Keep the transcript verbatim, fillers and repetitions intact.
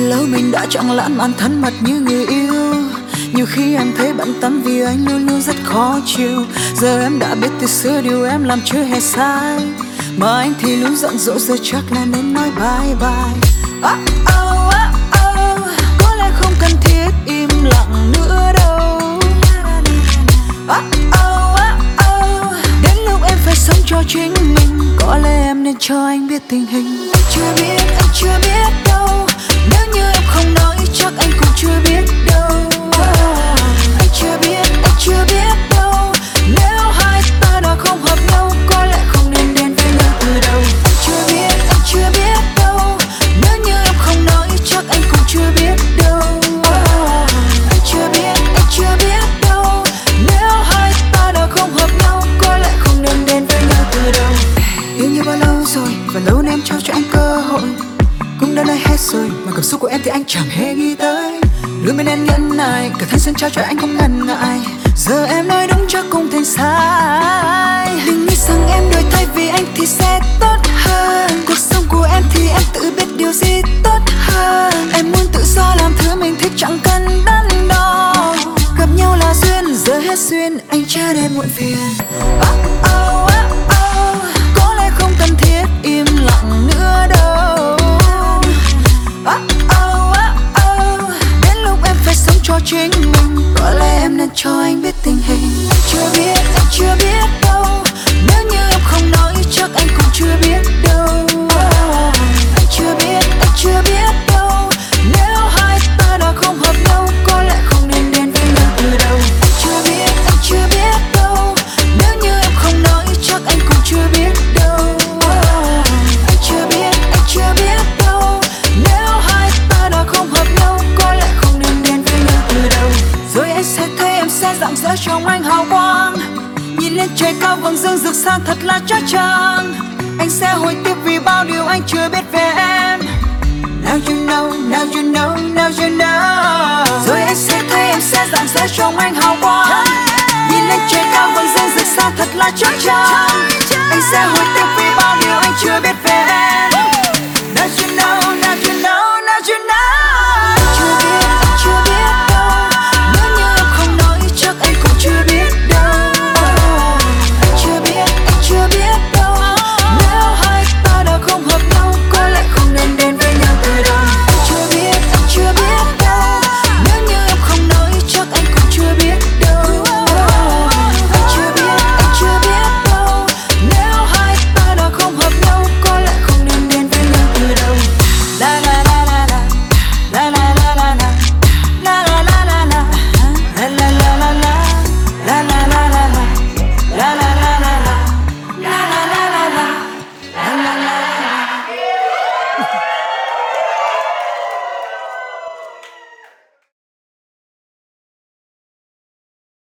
lâu mình đã chẳng lãng mạn thân mật như người yêu. Nhiều khi em thấy bận tâm vì anh luôn luôn rất khó chịu. Giờ em đã biết từ xưa điều em làm chưa hề sai, mà anh thì luôn giận dỗi, giờ chắc là nên nói bye bye. Oh, oh, oh, oh. Có lẽ không cần thiết im lặng nữa đâu. Oh, oh, oh, oh. Đến lúc em phải sống cho chính mình, có lẽ em nên cho anh biết tình hình. Anh chưa biết, anh chưa biết đâu. Nếu như em không nói chắc anh cũng chưa biết đâu. Anh chưa biết, anh chưa biết đâu. Nếu hai ta đã không hợp nhau, có lẽ không nên đến với nhau từ đầu. Anh chưa biết, anh chưa biết đâu. Nếu như em không nói chắc anh cũng chưa biết đâu. Anh chưa biết, anh chưa biết đâu. Nếu hai ta đã không hợp nhau, có lẽ không nên đến với nhau từ đầu. Yêu như bao lâu rồi, và lâu nên em trao cho anh cơ hội. Cũng đã nói hết rồi, mà cảm xúc của em thì anh chẳng hề nghĩ tới. Luôn bên em nhẫn nại, cả thanh xuân trao cho anh không ngần ngại. Giờ em nói đúng chắc cũng thành sai. Đừng nghĩ rằng em đổi thay vì anh thì sẽ tốt hơn. Cuộc sống của em thì em tự biết điều gì tốt hơn. Em muốn tự do làm thứ mình thích, chẳng cần đắn đo. Gặp nhau là duyên, giờ hết duyên, anh chả nên muộn phiền. Oh, oh, oh, oh. Có lẽ không cần thiết im lặng nữa đâu. Oh, oh, oh, oh. Đến lúc em phải sống cho chính mình, có lẽ em nên cho anh biết tình hình. Anh chưa biết, anh chưa biết đâu. Nếu như em không nói chắc anh cũng chưa biết đâu. Oh, anh chưa biết, anh chưa biết đâu. Nếu hai ta đã không hợp nhau, có lẽ không nên đến với nhau từ đầu. Anh chưa biết, anh chưa biết đâu. Nếu như em không nói chắc anh cũng chưa biết đâu. Oh, anh chưa biết, anh chưa biết đâu. Nếu hai ta đã không hợp nhau, có lẽ không nên đến với nhau từ đầu. Rồi anh sẽ thấy em sẽ rạng rỡ trong anh hào quang. Nhìn lên trời cao vầng dương rực sáng thật là chói chang. Anh sẽ hối tiếc vì bao điều anh chưa biết về em. Now you know, now you know, now you know. Rồi anh sẽ thấy em sẽ rạng rỡ trong anh hào quang. Nhìn lên trời cao vầng dương rực sáng thật là chói chang. Anh sẽ hối